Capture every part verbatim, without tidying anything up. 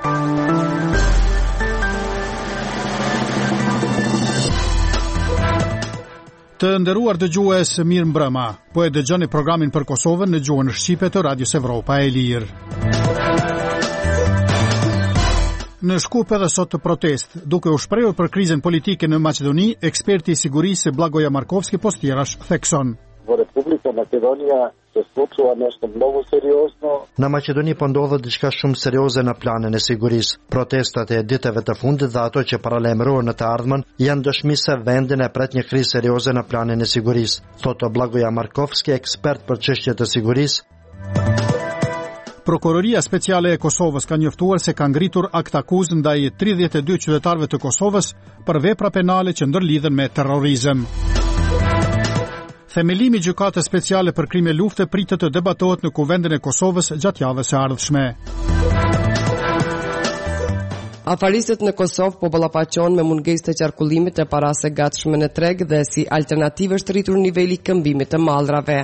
Të nderuar dëgjues, mirë mbrëma. Po e dëgjoni programin për Kosovën në gjuhën shqipe të Radios Evropa e Lirë. Në Shkup edhe sot të protest, duke u shprehur për krizën politike në Maqedoni, eksperti i sigurisë Blagoja Markovski Postjerash thekson. Republika Makedonia se случува nešto mnogo seriozno. Në Maqedoni po ndodhet diçka shumë serioze në planin e sigurisë. Protestat e ditëve të fundit dhe ato që paralajmërohen në të ardhmen janë dëshmi se vendin e pret një krizë serioze në planin e sigurisë, thotë Blagoja Markovski, ekspert për çështje të sigurisë. Prokuroria Speciale e Kosovës ka njoftuar se ka ngritur akt akuzë ndaj tridhjetë e dy qytetarëve të Kosovës për vepra penale që ndërlidhen me terrorizëm. Themelimi i gjykatës speciale për krime lufte pritet të debatohet në Kuvendin e Kosovës gjatë javës së ardhshme. Afaristët në Kosovë po ballafaqohen me mungesë të qarkullimit të parave gatshme në treg dhe si alternativë është rritur niveli i këmbimit të mallrave.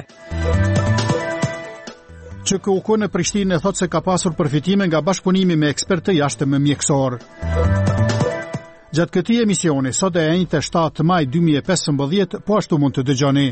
Q K U K në Prishtinë thotë se ka pasur përfitime nga bashkëpunimi me ekspertë të jashtëm mjekësor. Gjatë këtij emisioni, sot e njëjtë shtatë maj dy mijë e pesëmbëdhjetë, po ashtu mund të dëgjoni.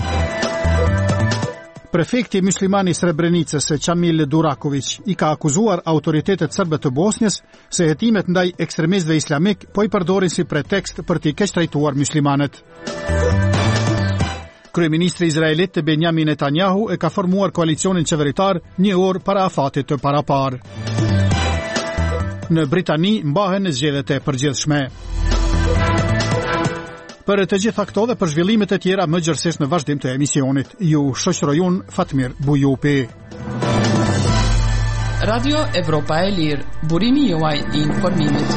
Prefekti musliman i Srebrenicës, Qamil Duraković, i ka akuzuar autoritetet serbe të Bosnjës se hetimet ndaj ekstremistëve islamik po i përdorin si pretekst për t'i keq trajtuar muslimanët. Kryeministri izraelit Benjamin Netanyahu e ka formuar koalicionin qeveritar një orë para afatit të parapar. Në Britani mbahen zgjedhjet e përgjithshme. Për të gjitha këto dhe për zhvillimet e tjera më gjërësisht në vazhdim të emisionit, ju shoqëroj unë Fatmir Bujupi. Radio Evropa e Lirë, burimi juaj i informimit.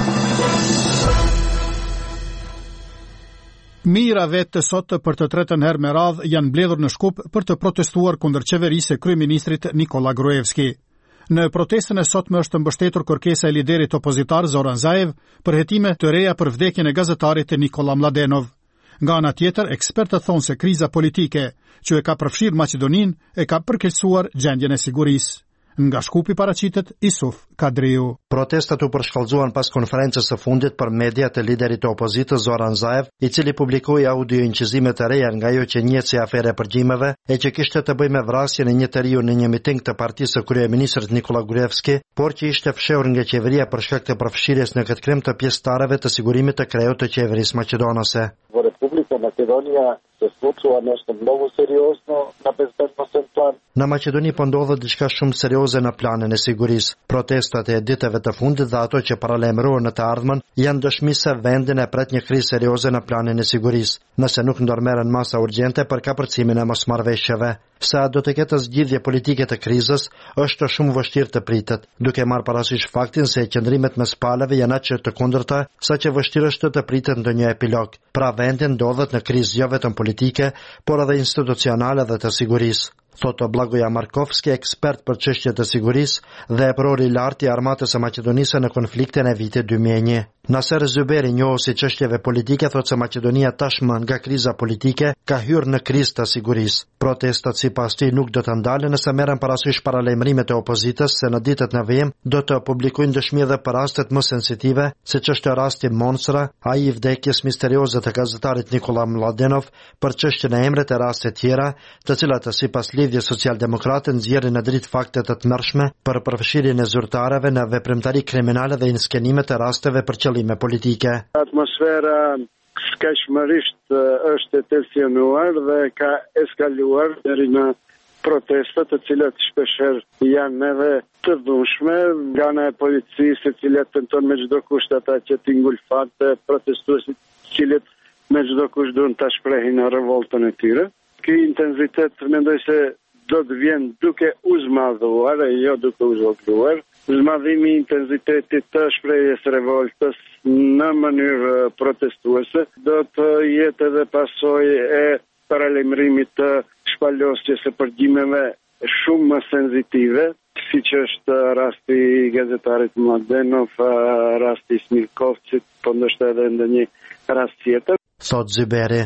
Mijëra vetë sot për të tretën herë me radhë janë mbledhur në Shkup për të protestuar kundër qeverisë së kryeministrit Nikola Gruevski. Në protestën e sotme është mbështetur kërkesa e liderit opozitar Zoran Zaev për hetime të reja për vdekjen e gazetarit Nikola Mladenov. Nga ana tjetër, ekspertët thonë se kriza politike që e ka përfshirë Maqedoninë e ka përkeqësuar gjendjen e sigurisë. Nga Shkupi paraqitet Isuf Kadriu. Protestat u përshkallëzuan pas konferencës së fundit për media të liderit të opozitës Zoran Zaev, i cili publikoi audio incizime të reja nga ajo që njihet si afere përgjimeve e që kishte të bëjë me vrasjen e një njeriu në një miting të partisë së kryeministrit Nikola Gruevski, por që ishte fshehur nga qeveria për shkak të përfshirjes në këtë krim të pjesëtarëve të sigurimit të krejut të qeverisë maqedonase. Republika Makedonia se случува nešto mnogo seriozno na bezbednosен plan. Në Maqedoni po ndodhet diçka shumë serioze në planin e sigurisë. Protestat e ditëve të fundit dhe ato që paralajmërohen në të ardhmen janë dëshmi se vendin e pret një krizë serioze në planin e sigurisë, nëse nuk ndërmerren masa urgjente për kapërcimin e mosmarrëveshjeve. Sa do të ketë zgjidhje politike të krizës, është shumë vështirë të pritet, duke marrë parasysh faktin se qëndrimet mes palëve janë aq të kundërta, saqë vështirë është të pritet ndonjë epilog. Pra vendi ndodhet në krizë jo vetëm politike, por edhe institucionale dhe të sigurisë, thotë Blagoja Markovski, ekspert për çështje të sigurisë dhe eprori i lartë i armatës së Maqedonisë në konfliktin e vitit dy mijë e një. Naser Zyberi, njohës i çështjeve politike, thotë se Maqedonia tashmë nga kriza politike ka hyrë në krizë të sigurisë. Protestat sipas tij nuk do të ndalen nëse merren parasysh paralajmërimet e opozitës se në ditët në vijim do të publikojnë dëshmi edhe për rastet më sensitive, siç është rasti Monsra, ai i vdekjes misterioze të gazetarit Nikola Mladenov, për çështjen e emrit e raste tjera, të cilat sipas lidhjes socialdemokrate nxjerrin në dritë fakte të tmerrshme për përfshirjen e zyrtarëve në veprimtari kriminale dhe inskenime të rasteve për qëllime politike. Atmosfera skajshmërisht është e tensionuar dhe ka eskaluar deri në protesta të cilat shpeshherë janë edhe të dhunshme nga ana e policisë, e cila tenton me çdo kusht ata që t'i ngulfate protestuesit, të cilët me çdo kusht duan ta shprehin revoltën e tyre. Ky intensitet mendoj se do të vjen duke u zmadhuar e jo duke u zhvogluar. Zmadhimi i intensitetit të shprehjes revoltës në mënyrë protestuese do të jetë edhe pasojë e paralajmërimit të shpalosjes së përgjimeve shumë më senzitive, siç është rasti i gazetarit Mladenov, rasti i Smirkovcit, po ndoshta edhe ndonjë rast tjetër. Thot Zyberi.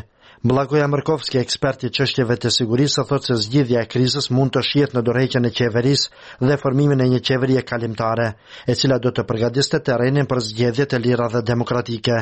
Blagoja Mërkovski, eksperti i çështjeve të sigurisë, thotë se zgjidhja e krizës mund të shihet në dorëheqjen e qeverisë dhe formimin e një qeverie kalimtare, e cila do të përgatiste terrenin për zgjedhje të lira dhe demokratike.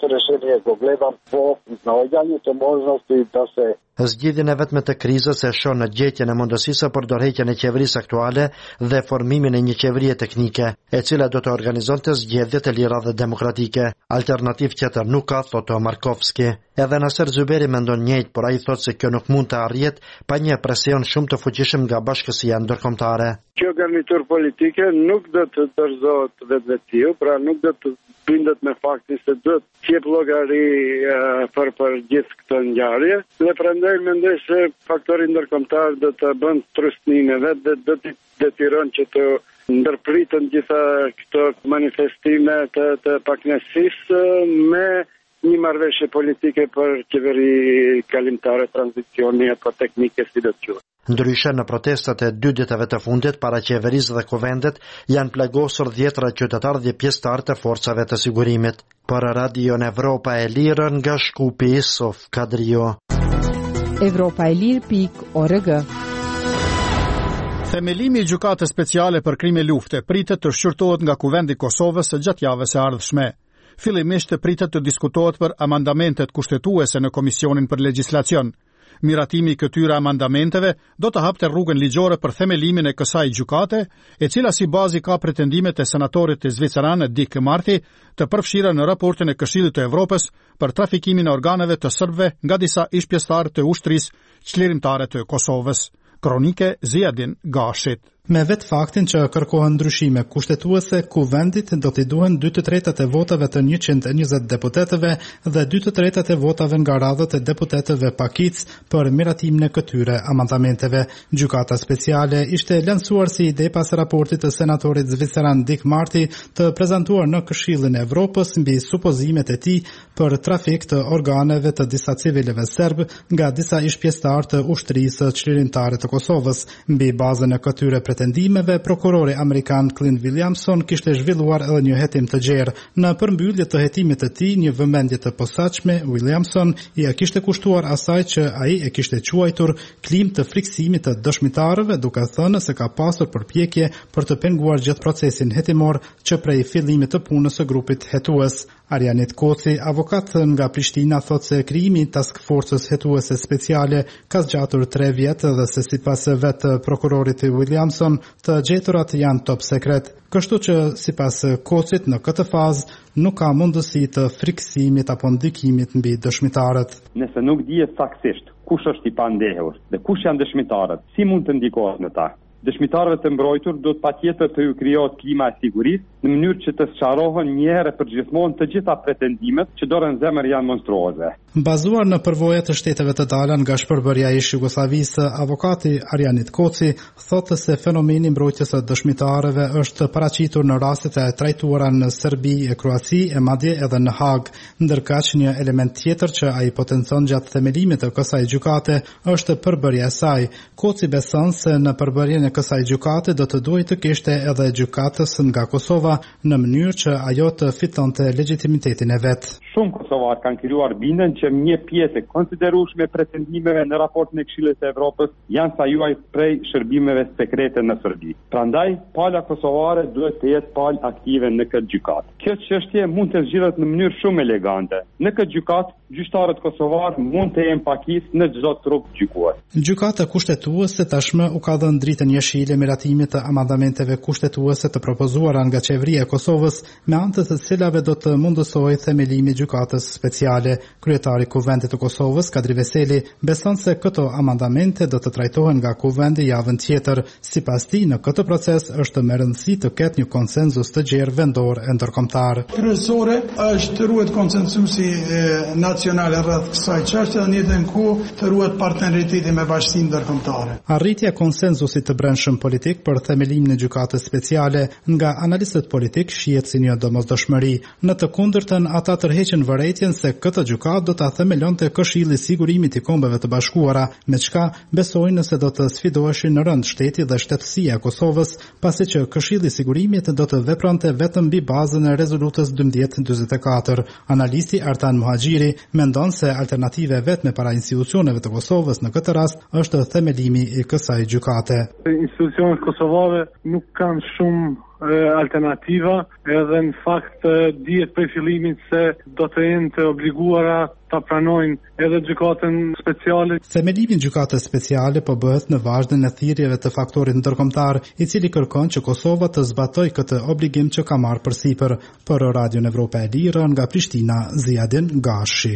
Zgjidhjen e vetme të krizës e shon në gjetjen e mundësisë për dorëheqjen e qeverisë aktuale dhe formimin e një qeverie teknike, e cila do të organizonte zgjedhje të lira dhe demokratike. Alternativë tjetër nuk ka, thotë Markovski. Edhe Naser Zuberi mendon njëjtë, por ai thotë se kjo nuk mund të arrihet pa një presion shumë të fuqishëm nga bashkësia ndërkombëtare. Kjo garnitur politike nuk do të dorëzohet vetvetiu, pra nuk do të bindet me faktin se do të jep llogari uh, për për gjithë këtë ngjarje. Dhe prandaj mendoj se faktori ndërkombëtar do të bën trustëninë e vet dhe do të detyron që të ndërpritën gjitha këto manifestime të, të pakënaqësisë me një marrëveshje politike për qeveri kalimtare, tranzicioni apo teknike, si do të quhet. Ndryshe, në protestat e dy ditëve të fundit para qeverisë dhe kuvendet janë plagosur dhjetra qytetarë dhe pjesëtarë të forcave të sigurimit. Për Radion Evropa e Lirë nga Shkupi, Sof Kadrio. Evropa e Lirë pikë org. Themelimi i gjykatës speciale për krime lufte pritet të shqyrtohet nga Kuvendi i Kosovës gjatë javës së ardhshme. Fillimisht pritet të diskutohet për amandamentet kushtetuese në Komisionin për Legjislacion. Miratimi i këtyre amandamenteve do të hapte rrugën ligjore për themelimin e kësaj gjykate, e cila si bazi ka pretendimet e senatorit të Zviceran Dick Marty të përfshira në raportin e Këshillit të Evropës për trafikimin e organeve të serbëve nga disa ish-pjesëtarë të ushtrisë çlirimtare të Kosovës. Kronike Ziadin Gashit. Me vetë faktin që kërkohen ndryshime kushtetuese, kuvendit do t'i duhen dy të tretat e votave të njëqind e njëzet deputetëve dhe dy të tretat e votave nga radhët e deputetëve pakic për miratimin e këtyre amandamenteve. Gjykata speciale ishte lansuar si ide pas raportit të senatorit Zviceran Dick Marty të prezantuar në Këshillin e Evropës mbi supozimet e tij për trafik të organeve të disa civileve serb nga disa ish-pjesëtarë të ushtrisë çlirimtare të Kosovës. Mbi bazën e këtyre pretendimeve, prokurori amerikan Clint Williamson kishte zhvilluar edhe një hetim të gjerë. Në përmbyllje të hetimit të tij, një vëmendje të posaçme, Williamson i ja kishte kushtuar asaj që ai e kishte quajtur klim të friksimit të dëshmitarëve, duke thënë se ka pasur përpjekje për të penguar gjithë procesin hetimor që prej fillimit të punës së grupit hetues. Arjanit Koci, avokat nga Prishtina, thot se krijimi i task forcës hetuese speciale ka zgjatur tre vjet dhe se sipas vetë prokurorit Williamson, të gjeturat janë top sekret. Kështu që sipas Kocit në këtë fazë nuk ka mundësi të friksimit apo ndikimit mbi dëshmitarët. Nëse nuk dihet saktësisht kush është i pandehur dhe kush janë dëshmitarët, si mund të ndikohet në ta? Dëshmitarëve të mbrojtur do të patjetër të ju krijohet klima e sigurisë në mënyrë që të sqarohen një herë për gjithmonë të gjitha pretendimet që dorën zemër janë monstruoze. Bazuar në përvojat të shteteve të dala nga shpërbërja e Jugosllavisë, avokati Arjanit Koci thotë se fenomeni i mbrojtjes së dëshmitarëve është paraqitur në rastet e trajtuara në Serbi e Kroaci e madje edhe në Hag, ndërkaq një element tjetër që ai potencon gjatë themelimit të kësaj gjykate është përbërja e saj. Koci beson se në përbërjen e kësaj gjykate do të duhej të kishte edhe gjykatës nga Kosova në mënyrë që ajo të fitonte legitimitetin e vet. Shumë kosovarë kanë krijuar bindjen që një pjesë e konsiderueshme e pretendimeve në raportin e Këshillit të Evropës janë sajuar prej shërbimeve sekrete në Serbi. Prandaj, pala kosovare duhet të jetë palë aktive në këtë gjykatë. Kjo çështje mund të zgjidhet në mënyrë shumë elegante. Në këtë gjykatë, gjyqtarët kosovarë mund të jenë pakisë në çdo trup gjykues. Gjykata kushtetuese tashmë u ka dhënë dritën jeshile miratimit të amandamenteve kushtetuese të propozuara nga qeveria e Kosovës, me anë të të cilave do të mundësojë themelimi i gjykatës speciale. Kryetari i Kuvendit të Kosovës, Kadri Veseli, beson se këto amandamente do të trajtohen nga Kuvendi javën tjetër. Sipas tij, në këtë proces është me rëndësi të ketë një konsenzus të gjerë vendor e ndërkombëtar. Kryesore është të ruhet konsensusi nacional rreth kësaj çështje dhe në njëjtën kohë të ruhet partneriteti me bashkinë ndërkombëtare. Arritja e konsenzusit të brendshëm politik për themelimin e gjykatës speciale nga analistët politik shihet si një domosdoshmëri. Në të kundërtën, ata tërheqin përgjigjen vërejtjen se këtë gjykatë do ta themelonte Këshilli i Sigurimit i Kombeve të Bashkuara, me çka besojnë se do të sfidoheshin në rënd shteti dhe shtetësia e Kosovës, pasi që Këshilli i Sigurimit do të vepronte vetëm mbi bazën e rezolutës dymbëdhjetë njëzet e katër. Analisti Artan Muhaxhiri mendon se alternative vetme para institucioneve të Kosovës në këtë rast është themelimi i kësaj gjykate. Institucionet kosovare nuk kanë shumë alternativa, edhe në fakt dihet prej fillimit se do të jenë të obliguara ta pranojnë edhe gjykatën speciale. Themelimi i gjykatës speciale po bëhet në vazhdin e thirrjeve të faktorit ndërkombëtar, i cili kërkon që Kosova të zbatojë këtë obligim që ka marrë përsipër. Për Radion Evropa e Lirë nga Prishtina, Ziadin Gashi.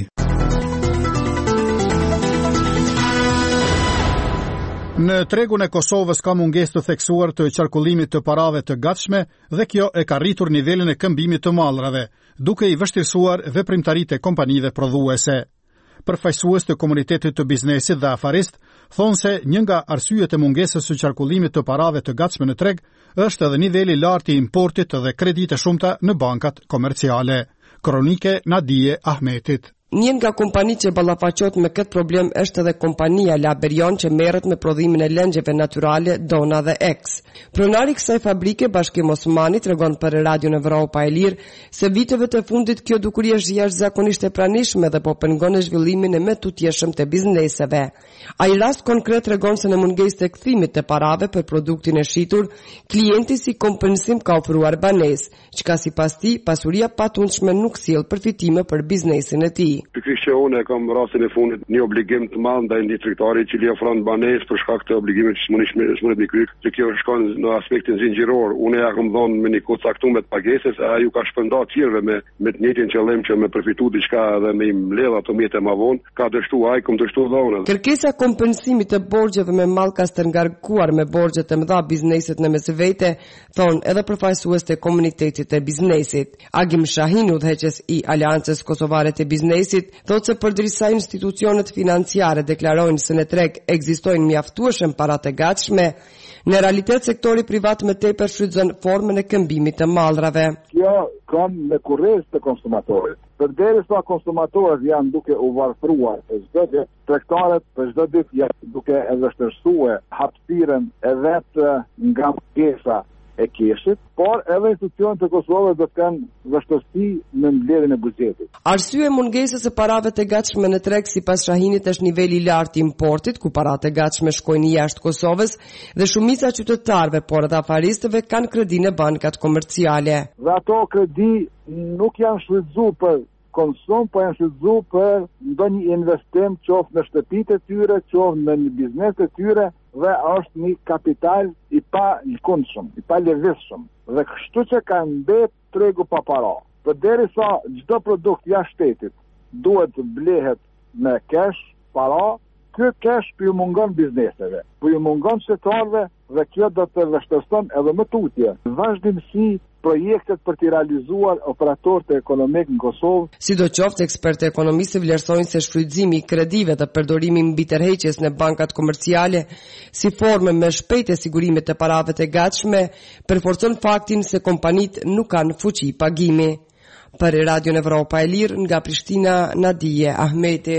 Në tregun e Kosovës ka mungesë të theksuar të qarkullimit të parave të gatshme dhe kjo e ka rritur nivelin e këmbimit të mallrave, duke i vështirësuar veprimtaritë e kompanive prodhuese. Përfaqësues të komunitetit të biznesit dhe afarist thonë se një nga arsyet e mungesës së qarkullimit të parave të gatshme në treg është edhe niveli i lartë i importit dhe kredite shumta në bankat komerciale. Kronike Nadije Ahmetit. Një nga kompanitë që ballafaqohet me këtë problem është edhe kompania Laberion që merret me prodhimin e lëngjeve natyrale Dona dhe X. Pronari i kësaj fabrike, Bashkim Osmani, tregon për Radion Evropa e Lirë se viteve të fundit kjo dukuri është jashtëzakonisht e pranishme dhe po pengon zhvillimin e më tutjetshëm të bizneseve. Ai rast konkret tregon se në mungesë të kthimit të parave për produktin e shitur, klienti si kompensim ka ofruar banesë, çka sipas tij pasuria patundshme nuk sjell përfitime për biznesin e tij. Pikërisht që unë kam rastin e fundit një obligim të madh ndaj distriktarit që i ofron banesë për shkak të obligimit që smunesh smunet me kryk, që kjo shkon në aspektin zinxhiror. Unë ja kam dhënë me një kohë caktuar të pagesës, ai u ka shpërndar tjerëve me me të njëjtin qëllim që me përfitu diçka edhe me mbledh ato mjete më vonë, ka dështuar ai kum dështuar dhonën. Kërkesa kompensimit të borxheve me mall ka stërngarkuar me borxhe të mëdha bizneset në mesvete, thon edhe përfaqësues të komunitetit të biznesit. Agim Shahin, udhëheqës i Aleancës Kosovare të Biznesit, thotë se përderisa institucionet financiare deklarojnë se në treg ekzistojnë mjaftueshëm para të gatshme, në realitet sektori privat më tepër shfrytëzon formën e këmbimit të mallrave. Kjo ka me kurrez të konsumatorit. Përderisa konsumatorët janë duke u varfruar e çdo ditë, tregtarët për çdo ditë janë duke e vështirësuar hapësirën e vet nga pjesa e keshit, por edhe institucionet të Kosovës do të kanë vështirësi në mbledhjen e buxhetit. Arsye mungesës së parave të gatshme në treg sipas Shahinit është niveli i lartë i importit, ku paratë e gatshme shkojnë jashtë Kosovës dhe shumica e qytetarëve, por edhe afaristëve kanë kredi në bankat komerciale. Dhe ato kredi nuk janë shfrytzuar për konsum, po janë shfrytzuar për ndonjë investim, qoftë në shtëpitë e tyre, qoftë në një biznes të tyre, dhe është një kapital i pa lëkundshëm, i pa lëvizshëm. Dhe kështu që ka mbet tregu pa para. Përderisa çdo produkt jashtë shtetit duhet të blehet me cash, para, ky cash po ju mungon bizneseve, po ju mungon shtetërorëve dhe kjo do të vështirëson edhe më tutje vazhdimsi projektet për të realizuar operatorët ekonomik në Kosovë. Sidoqoftë, ekspertë ekonomistë vlerësojnë se shfrytëzimi i kredive dhe përdorimi mbi tërheqjes në bankat komerciale si formë më shpejtë e sigurimit të parave të gatshme përforcon faktin se kompanitë nuk kanë fuqi pagimi. Për Radion Evropa e Lirë nga Prishtina, Nadije Ahmeti.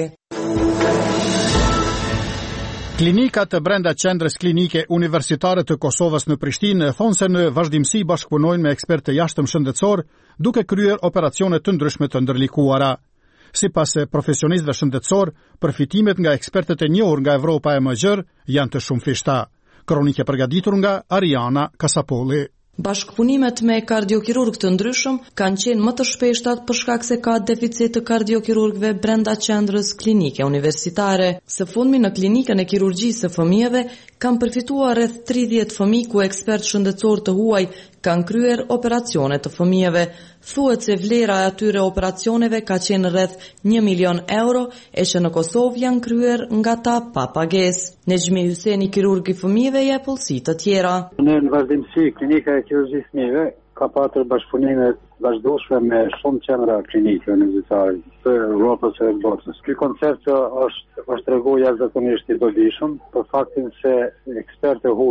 Klinikat të brenda qendrës klinike universitare të Kosovës në Prishtinë thonë se në vazhdimsi bashkëpunojnë me ekspertë të jashtëm shëndetësor duke kryer operacione të ndryshme të ndërlikuara. Sipas profesionistëve shëndetësor, përfitimet nga ekspertët e njohur nga Evropa e Mëgjer janë të shumëfishta. Kronike përgatitur nga Ariana Kasapolli. Bashkëpunimet me kardiokirurg të ndryshëm kanë qenë më të shpeshtat për shkak se ka deficit të kardiokirurgëve brenda qendrës klinike universitare. Së fundmi në klinikën e kirurgjisë së fëmijëve kanë përfituar rreth tridhjetë fëmijë ku ekspertë shëndetësor të huaj kanë kryer operacione të fëmijëve. Thuhet se vlera e atyre operacioneve ka qenë rreth një milion euro, e që në Kosovë janë kryer nga ta pa pagesë. Nexhmi Hyseni, kirurg i fëmijëve, jep pollësi të tjera. Në vazhdimsi, klinika e kirurgjisë fëmijëve ka patur bashkëpunime vazhdueshme me shumë qendra klinike universitare të Evropës e botës. Ky koncept është është treguar jashtëzakonisht i dobishëm për faktin se ekspertë huaj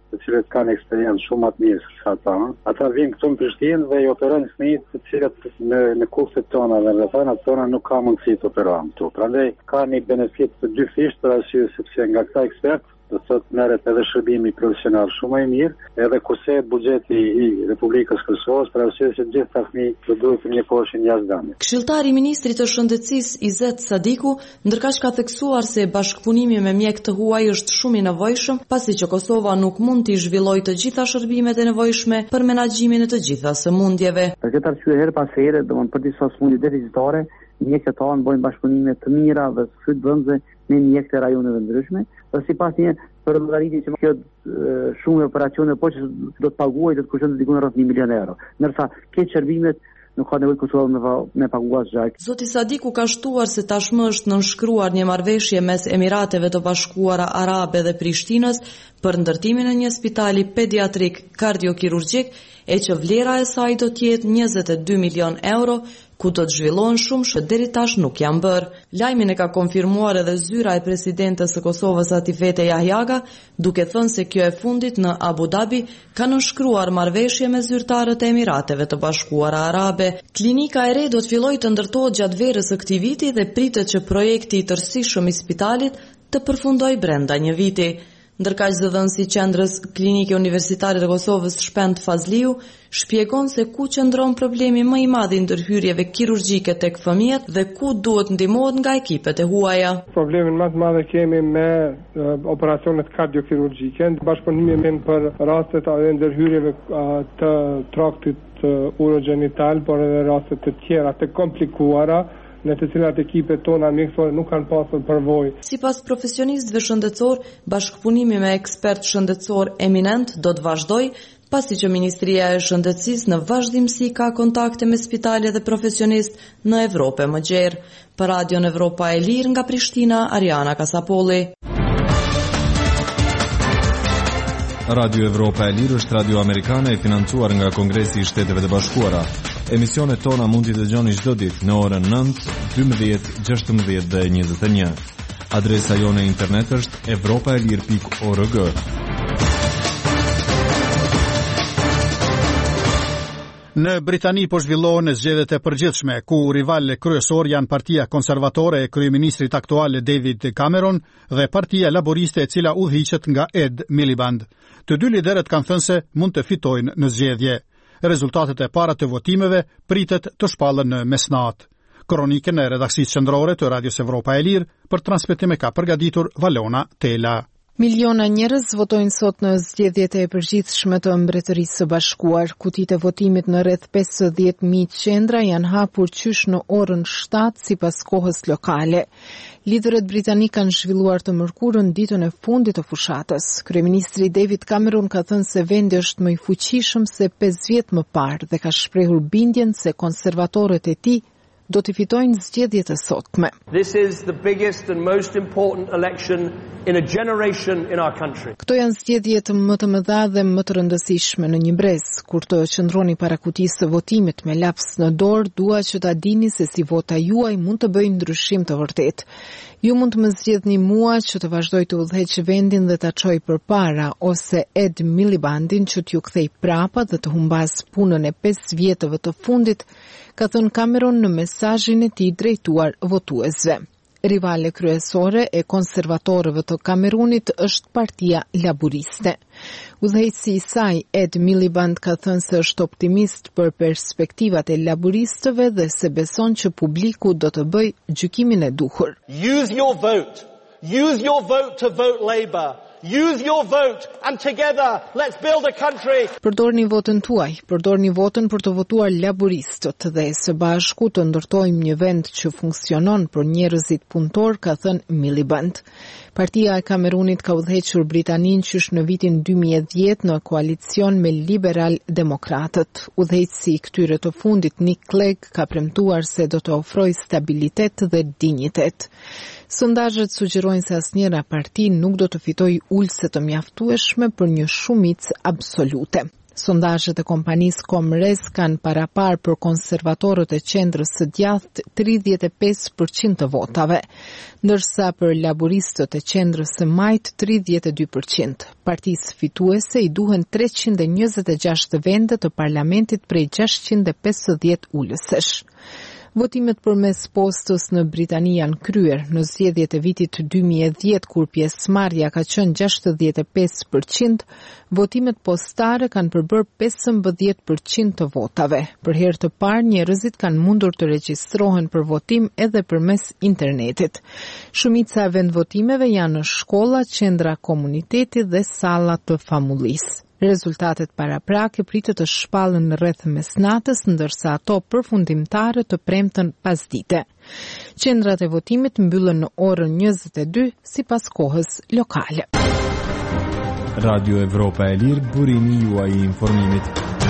të cilët kanë eksperiencë shumë më të mirë se ata. Ata vinë këtu në Prishtinë dhe i operojnë fëmijët të cilët në në kushtet tona dhe rrethanat tona nuk ka mundësi të operojnë këtu. Prandaj ka një benefit të dy fisht për arsye sepse nga këta ekspert do të thotë merret edhe shërbimi profesional shumë më i mirë, edhe kurse buxheti i Republikës Kosovës për arsye se gjithë ata fëmijë do duhet të mjekoshin jashtë vendit. Këshilltari i Ministrit të Shëndetësisë Izet Sadiku ndërkaq ka theksuar se bashkëpunimi me mjek të huaj është shumë i nevojshëm, pasi që Kosova nuk mund të zhvillojë të gjitha shërbimet e nevojshme për menaxhimin e të gjitha sëmundjeve. Për këtë arsye her pas here, domthonë për disa sëmundje deficitare, mjekët tanë bojnë bashkëpunime të mira dhe të shtypëndze me mjekët e rajoneve ndryshme, dhe sipas një përmbajtje që kjo shumë operacione po që do të paguajë do të kushtojnë diku rreth një milion euro. Ndërsa këto shërbimet nuk ka nevojë Kosova me, me paguar gjak. Zoti Sadiku ka shtuar se tashmë është nënshkruar një marrëveshje mes Emirateve të Bashkuara Arabe dhe Prishtinës për ndërtimin e një spitali pediatrik kardiokirurgjik, e që vlera e saj do të jetë njëzet e dy milion euro, ku do të zhvillohen shumë që deri tash nuk janë bërë. Lajmin e ka konfirmuar edhe zyra e presidentes së Kosovës Atifete Jahjaga, duke thënë se kjo e fundit në Abu Dhabi ka nënshkruar marrëveshje me zyrtarët e Emirateve të Bashkuara Arabe. Klinika e re do të fillojë të ndërtohet gjatë verës së këtij viti dhe pritet që projekti i tërësishëm i spitalit të përfundojë brenda një viti. Ndërkaq zëdhënësi i qendrës klinike universitare të Kosovës Shpend Fazliu shpjegon se ku qëndron problemi më i madh i ndërhyrjeve kirurgjike tek fëmijët dhe ku duhet ndihmohet nga ekipet e huaja. Problemin më të madh kemi me uh, operacionet kardiokirurgjike, bashkëpunimi për rastet e ndërhyrjeve uh, të traktit uh, urogenital, por edhe raste të tjera të komplikuara, në të cilat ekipet tona mjekësore nuk kanë pasur përvojë. Sipas profesionistëve shëndetësor, bashkëpunimi me ekspert shëndetësor eminent do të vazhdojë, pasi që Ministria e Shëndetësisë në vazhdimsi ka kontakte me spitale dhe profesionistë në Evropë më gjerë. Për Radion Evropa e Lirë nga Prishtina, Ariana Kasapolli. Radio Evropa e Lirë është radio amerikane e financuar nga Kongresi i Shteteve të Bashkuara. Emisionet tona mund t'i dëgjoni çdo ditë në orën nëntë, dymbëdhjetë, gjashtëmbëdhjetë dhe njëzet e një. Adresa jone internet është evropaelir pikë org. Në Britani po zhvillohen zgjedhjet e përgjithshme, ku rivalë kryesor janë Partia Konservatore e kryeministrit aktual David Cameron dhe Partia Laboriste e cila udhëhiqet nga Ed Miliband. Të dy liderët kanë thënë se mund të fitojnë në zgjedhje. Rezultatet e para të votimeve pritet të shpallen në mesnatë. Kronikën e redaksisë qendrore të Radios Evropa e Lirë për transmetim e ka përgatitur Valona Tela. Miliona njerëz votojnë sot në zgjedhjet e përgjithshme të Mbretërisë së Bashkuar. Kutitë e votimit në rreth pesëdhjetë mijë qendra janë hapur qysh në orën shtatë sipas kohës lokale. Liderët britanik kanë zhvilluar të mërkurën ditën e fundit të fushatës. Kryeministri David Cameron ka thënë se vendi është më i fuqishëm se pesë vjet më parë dhe ka shprehur bindjen se konservatorët e tij do të fitojnë zgjedhjet e sotme. This is the biggest and most important election in a generation in our country. Këto janë zgjedhjet më të mëdha dhe më të rëndësishme në një brez. Kur të qëndroni para kutisë së votimit me laps në dorë, dua që ta dini se si vota juaj mund të bëjë ndryshim të vërtetë. Ju mund të më zgjedhni mua që të vazhdoj të udhëheq vendin dhe ta çoj përpara, ose Ed Milibandin që t'ju kthej prapa dhe të humbas punën e pesë vjetëve të fundit, ka thënë Cameron në mesazhin e tij drejtuar votuesve. Rivale kryesore e konservatorëve të Kamerunit është Partia Laboriste. Udhëheqësi i saj, Ed Miliband, ka thënë se është optimist për perspektivat e laboristëve dhe se beson që publiku do të bëjë gjykimin e duhur. Use your vote. Use your vote to vote Labour. Use your vote and together let's build a country. Përdorni votën tuaj, përdorni votën për të votuar laboristët dhe së bashku të ndërtojmë një vend që funksionon për njerëzit punëtor, ka thënë Miliband. Partia e Kamerunit ka udhëhequr Britaninë qysh në vitin dy mijë e dhjetë në koalicion me liberal-demokratët. Udhëheqësi i këtyre të fundit, Nick Clegg, ka premtuar se do të ofrojë stabilitet dhe dinjitet. Sondazhet sugjerojnë se asnjëra parti nuk do të fitojë ulse të mjaftueshme për një shumicë absolute. Sondazhet e kompanisë Komres kanë parapar për konservatorët e qendrës së djathtë tridhjetë e pesë përqind të votave, ndërsa për laburistët e qendrës së majt tridhjetë e dy përqind. Partisë fituese i duhen treqind e njëzet e gjashtë vende të parlamentit prej gjashtëqind e pesëdhjetë ulësesh. Votimet përmes postës në Britani janë kryer në zgjedhjet e vitit dy mijë e dhjetë kur pjesëmarrja ka qenë gjashtëdhjetë e pesë përqind, votimet postare kanë përbërë pesëmbëdhjetë përqind të votave. Për herë të parë njerëzit kanë mundur të regjistrohen për votim edhe përmes internetit. Shumica e vendvotimeve janë në shkolla, qendra komuniteti dhe salla të famullisë. Rezultatet paraprake pritet të shpallen në rreth mesnatës, ndërsa ato përfundimtare të premten pasdite. Qendrat e votimit mbyllen në orën njëzet e dy sipas kohës lokale. Radio Evropa e Lirë, burimi juaj i informimit.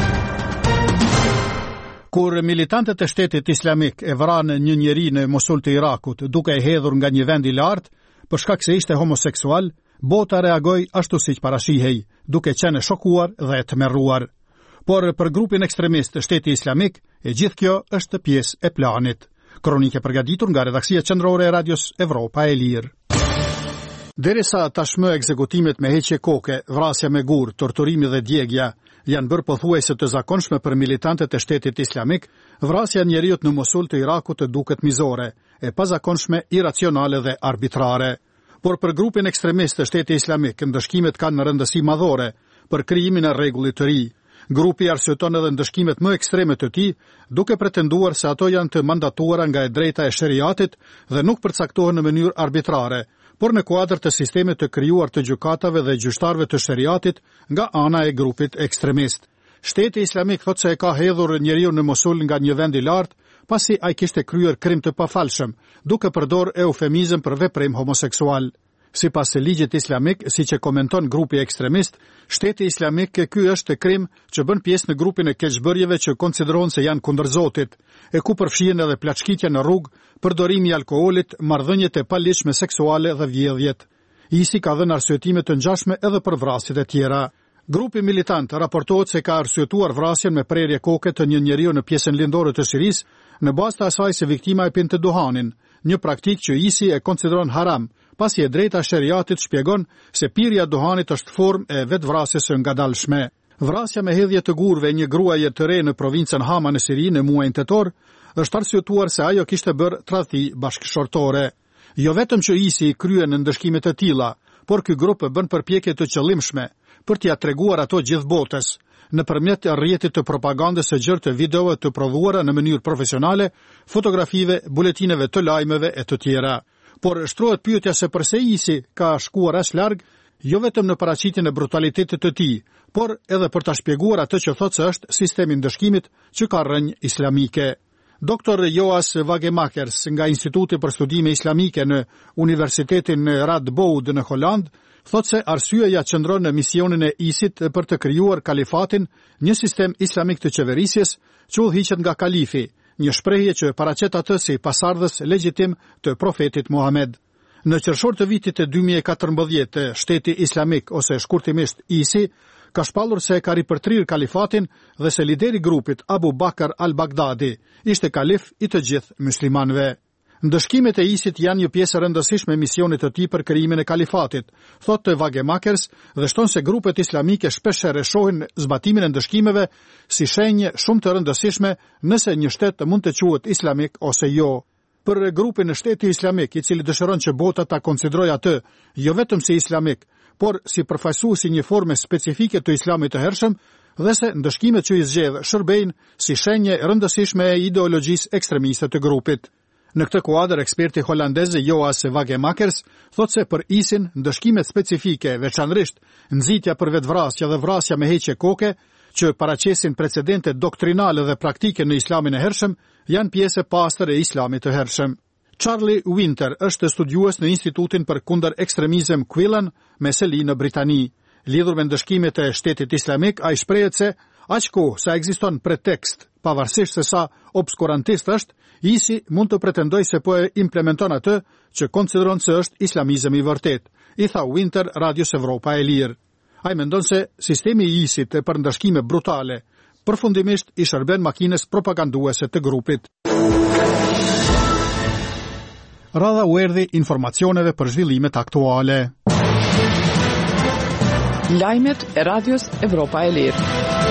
Kur militantët e shtetit islamik e vranë një njeri në Mosul të Irakut duke e hedhur nga një vend i lartë për shkak se ishte homoseksual, bota reagoi ashtu siç parashihej, duke qenë shokuar dhe të tmerruar. Por për grupin ekstremist të shteti islamik, e gjithë kjo është pjesë e planit. Kronike përgatitur nga redaksia qendrore e Radios Evropa e Lirë. Derisa tashmë ekzekutimet me heqje koke, vrasja me gur, torturimi dhe djegja janë bërë pothuajse të zakonshme për militantët e shtetit islamik, vrasja e njeriut në Mosul të Irakut duket mizore, e pazakonshme, iracionale dhe arbitrare. Por për grupin ekstremist të shteti islamik, ndëshkimet kanë në rëndësi madhore për krijimin e rregullit të ri. Grupi arsyeton edhe ndëshkimet më ekstreme të tij, duke pretenduar se ato janë të mandatuara nga e drejta e sheriatit dhe nuk përcaktohen në mënyrë arbitrare, por në kuadër të sistemit të krijuar të gjykatave dhe gjyqtarëve të sheriatit nga ana e grupit ekstremist. Shteti islamik thotë se e ka hedhur njeriu në Mosul nga një vend i lartë, pasi ai kishte kryer krim të pafalshëm, duke përdor eufemizëm për veprim homoseksual. Sipas ligjit islamik, siç e komenton grupi ekstremist, shteti islamik ky është krim që bën pjesë në grupin e keqbërjeve që konsiderohen se janë kundër Zotit, e ku përfshihen edhe plaçkitja në rrugë, përdorimi i alkoolit, marrëdhëniet e paligjshme seksuale dhe vjedhjet. I si ka dhënë arsyetime të ngjashme edhe për vrasjet e tjera. Grupi militant raportohet se ka arsyetuar vrasjen me prerje koke të një njeriu në pjesën lindore të Sirisë, në bazë të asaj se viktima e pinte duhanin, një praktikë që I S I e konsideron haram, pasi e drejta sheriatit shpjegon se pirja e duhanit është formë e vetvrasjes së ngadalshme. Vrasja me hedhje të gurve një gruaje të re në provincën Hama në Siri në muajin tetor është arsyetuar se ajo kishte bërë tradhti bashkëshortore. Jo vetëm që I S I kryen në ndëshkime të tilla, por ky grup bën përpjekje të qëllimshme për t'ia treguar ato gjithë botës, nëpërmjet rrjetit të propagandës së gjerë të videove të prodhuara në mënyrë profesionale, fotografive, buletineve të lajmeve e të tjera. Por shtrohet pyetja se pse I S I ka shkuar aq larg, jo vetëm në paraqitjen e brutalitetit të tij, por edhe për ta shpjeguar atë që thotë se është sistemi i ndëshkimit që ka rrënjë islamike. Doktor Joas Vagemakers nga Instituti për Studime Islamike në Universitetin Radboud në Holland thotë se arsyeja qëndron në misionin e I S I-t për të krijuar kalifatin, një sistem islamik të qeverisjes që udhëhiqet nga kalifi, një shprehje që paraqet atë si pasardhës legjitim të profetit Muhammed. Në qershor të vitit dy mijë e katërmbëdhjetë, shteti islamik ose shkurtimisht I S I ka shpallur se ka ripërtrir kalifatin dhe se lideri i grupit Abu Bakr al-Baghdadi ishte kalif i të gjithë muslimanëve. Ndëshkimet e I S I-t janë një pjesë e rëndësishme e misionit të tij për krijimin e kalifatit, thotë Vagemakers, dhe shton se grupet islamike shpeshherë shohin zbatimin e ndëshkimeve si shenjë shumë të rëndësishme nëse një shtet mund të quhet islamik ose jo. Për grupin e shteti islamik, i cili dëshiron që bota ta konsiderojë atë jo vetëm si islamik, por si përfaqësuesi një forme specifike të islamit të hershëm, dhe se ndëshkimet që i zgjedh shërbejnë si shenjë rëndësishme e ideologjisë ekstremiste të grupit. Në këtë kuadër, eksperti holandez Joas Vagemakers thotë se për I S I-n ndëshkimet specifike, veçanërisht nxitja për vetvrasje dhe vrasja me heqje koke, që paraqesin precedente doktrinale dhe praktike në islamin e hershëm, janë pjesë e pastër e islamit të hershëm. Charlie Winter është studiues në Institutin për kundër ekstremizëm Quillen me seli në Britani. Lidhur me ndëshkimet e shtetit islamik, ai shprehet se aq kohë sa ekziston pretekst, pavarësisht se sa obskurantist është, I S I mund të pretendoj se po e implementon atë që konsideron se është islamizëm i vërtet, i tha Winter Radios Evropa e Lirë. Ai mendon se sistemi i isit e për ndashkime brutale përfundimisht i shërben makines propaganduese të grupit. Radha u erdhi informacioneve për zhvillimet aktuale. Lajmet e Radios Evropa e Lirë.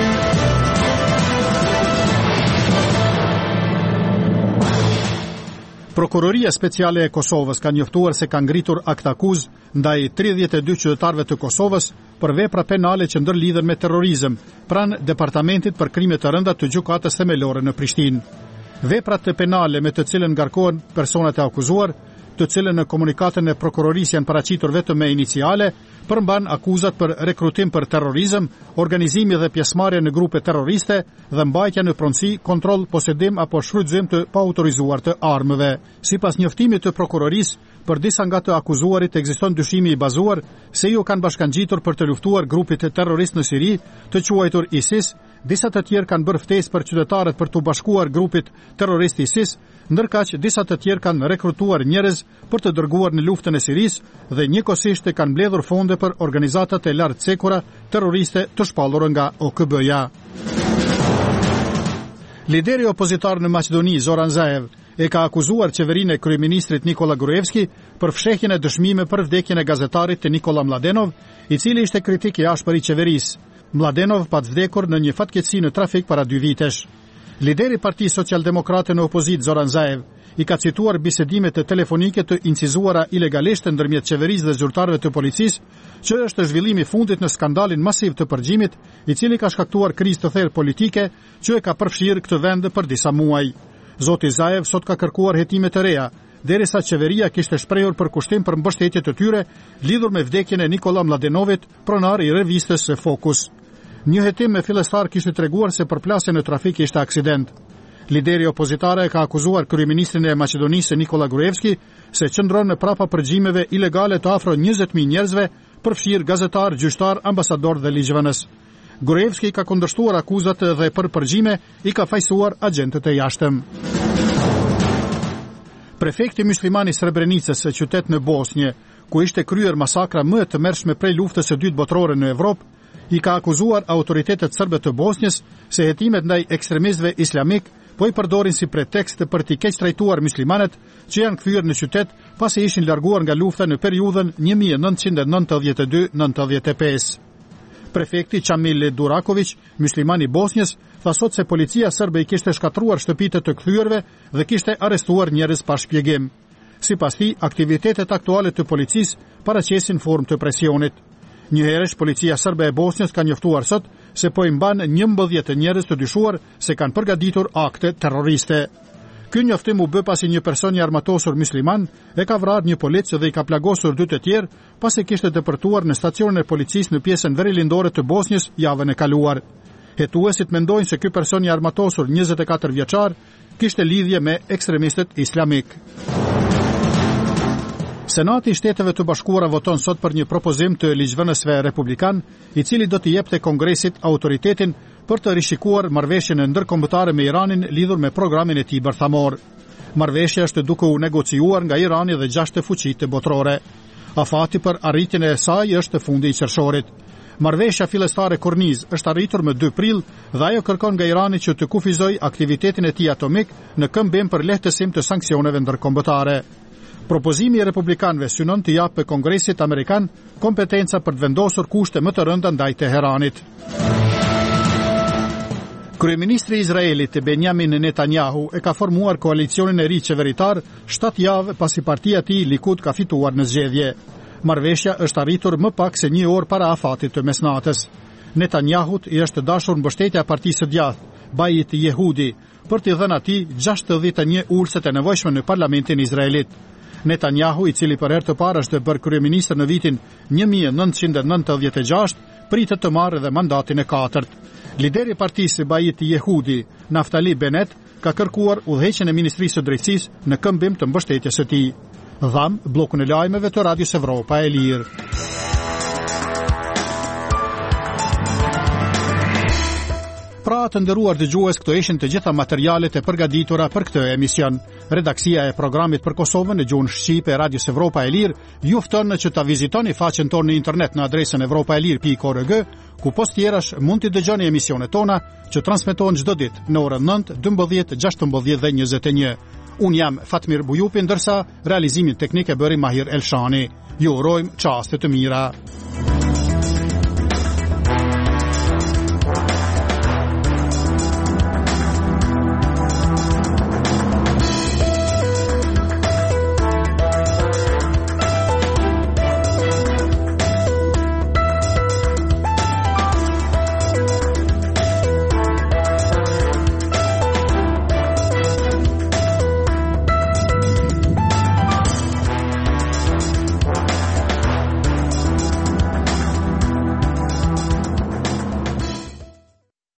Prokuroria Speciale e Kosovës ka njoftuar se ka ngritur akt akuz ndaj tridhjetë e dy qytetarëve të Kosovës për vepra penale që ndërlidhen me terrorizëm pranë Departamentit për krime të rënda të gjykatës themelore në Prishtinë. Veprat e penale me të cilën ngarkohen personat e akuzuar, të cilën në komunikatën e prokurorisë janë paraqitur vetëm me iniciale, përmban akuzat për rekrutim për terrorizëm, organizimi dhe pjesëmarrje në grupe terroriste dhe mbajtja në pronësi, kontroll, posedim apo shfrytëzim të paautorizuar të armëve. Sipas njoftimit të prokurorisë, për disa nga të akuzuarit ekziston dyshimi i bazuar se ju kanë bashkangjitur për të luftuar grupit terrorist në Siri, të quajtur ISIS. Disa të tjerë kanë bërë ftesë për qytetarët për të bashkuar grupit terrorist ISIS, ndërkaq disa të tjerë kanë rekrutuar njerëz për të dërguar në luftën e Sirisë dhe njëkohësisht kanë mbledhur fonde për organizatat e lartcekura terroriste të shpallura nga O K B-ja. Lideri opozitar në Maqedoni, Zoran Zaev, e ka akuzuar qeverinë e kryeministrit Nikola Gruevski për fshehjen e dëshmime për vdekjen e gazetarit të Nikola Mladenov, i cili ishte kritik i ashpër i qeverisë. Mladenov pat vdekur në një fatkeqësi në trafik para dy vitesh. Lideri i Partisë Socialdemokrate në opozit, Zoran Zaev, i ka cituar bisedimet e telefonike të incizuara ilegalisht ndërmjet qeverisë dhe zyrtarëve të policisë, që është zhvillimi i fundit në skandalin masiv të përgjimit, i cili ka shkaktuar krizë të thellë politike, që e ka përfshirë këtë vend për disa muaj. Zoti Zaev sot ka kërkuar hetime të reja, derisa qeveria kishte shprehur për kushtim për mbështetje të tyre lidhur me vdekjen e Nikola Mladenovit, pronar i revistës së Focus. Një hetim me fillestar kishte treguar se përplasja në trafik ishte aksident. Lideri opozitare ka akuzuar kryeministrin e Maqedonisë Nikola Gruevski se qëndron në prapa përgjimeve ilegale të afro njëzet mijë njerëzve, përfshirë gazetar, gjyqtar, ambasador dhe ligjvënës. Gruevski ka kundërshtuar akuzat dhe për përgjime i ka fajsuar agentët e jashtëm. Prefekti musliman i Srebrenicës, qytet në Bosnjë, ku ishte kryer masakra më e tmerrshme prej luftës së dytë botërore në Evropë, i ka akuzuar autoritetet serbe të Bosnjës se hetimet ndaj ekstremistëve islamik po i përdorin si pretekst për t'i keq trajtuar muslimanët që janë kthyer në qytet pasi ishin larguar nga lufta në periudhën një mijë e nëntëqind e nëntëdhjetë e dy deri në nëntëdhjetë e pesë. Prefekti Qamil Duraković, musliman i Bosnjës, tha sot se policia serbe i kishte shkatruar shtëpitë të kthyerve dhe kishte arrestuar njerëz pa shpjegim. Sipas tij, aktivitetet aktuale të policisë paraqesin formë të presionit. Njëherësh policia serbe e Bosnjës ka njoftuar sot se po i mban njëmbëdhjetë njerëz të dyshuar se kanë përgatitur akte terroriste. Ky njoftim u bë pasi një person i armatosur musliman e ka vrarë një polic dhe i ka plagosur dy të tjerë pasi kishte depërtuar në stacionin e policisë në pjesën verilindore të Bosnjës javën e kaluar. Hetuesit mendojnë se ky person i armatosur njëzet e katër vjeçar kishte lidhje me ekstremistët islamik. Senati i Shteteve të Bashkuara voton sot për një propozim të ligjvënësve republikan, i cili do t'i jepte Kongresit autoritetin për të rishikuar marrëveshjen e ndërkombëtare me Iranin lidhur me programin e tij bërthamor. Marrëveshja është duke u negociuar nga Irani dhe gjashtë fuqitë botërore. Afati për arritjen e saj është fundi i qershorit. Marrëveshja fillestare Korniz është arritur më dy prill dhe ajo kërkon nga Irani që të kufizojë aktivitetin e tij atomik në këmbim për lehtësim të sanksioneve ndërkombëtare. Propozimi i republikanëve synon të japë Kongresit Amerikan kompetenca për të vendosur kushte më të rënda ndaj Teheranit. Kryeministri i Izraelit Benjamin Netanyahu e ka formuar koalicionin e ri qeveritar shtatë javë pasi partia e tij Likud ka fituar në zgjedhje. Marrëveshja është arritur më pak se një orë para afatit të mesnatës. Netanyahut i është dashur mbështetja e Partisë së Djathtë, Bait Yehudi, për t'i dhënë atij gjashtëdhjetë e një ulëset e nevojshme në parlamentin izraelit. Netanyahu, i cili për herë të parë është bërë kryeminist në vitin një mijë e nëntëqind e nëntëdhjetë e gjashtë, pritet të marrë edhe mandatin e katërt. Lideri i Partisë Bait Yehudi, Naftali Bennett, ka kërkuar udhëheqjen e Ministrisë së Drejtësisë në këmbim të mbështetjes së tij. Dham bllokun e lajmeve të Radios Evropa e Lirë. Pra të nderuar dëgjues, këto ishin të gjitha materialet e përgatitura për këtë emision. Redaksia e programit për Kosovën në gjuhën shqipe e Radios Evropa e Lirë ju fton që ta vizitoni faqen tonë në internet në adresën evropaelir pikë org, ku post tjerash mund të dëgjoni emisionet tona që transmetohen çdo ditë në orën nëntë, dymbëdhjetë, gjashtëmbëdhjetë dhe njëzet e një. Un jam Fatmir Bujupi, ndërsa realizimin teknik e bëri Mahir Elshani. Ju urojmë çaste të mira.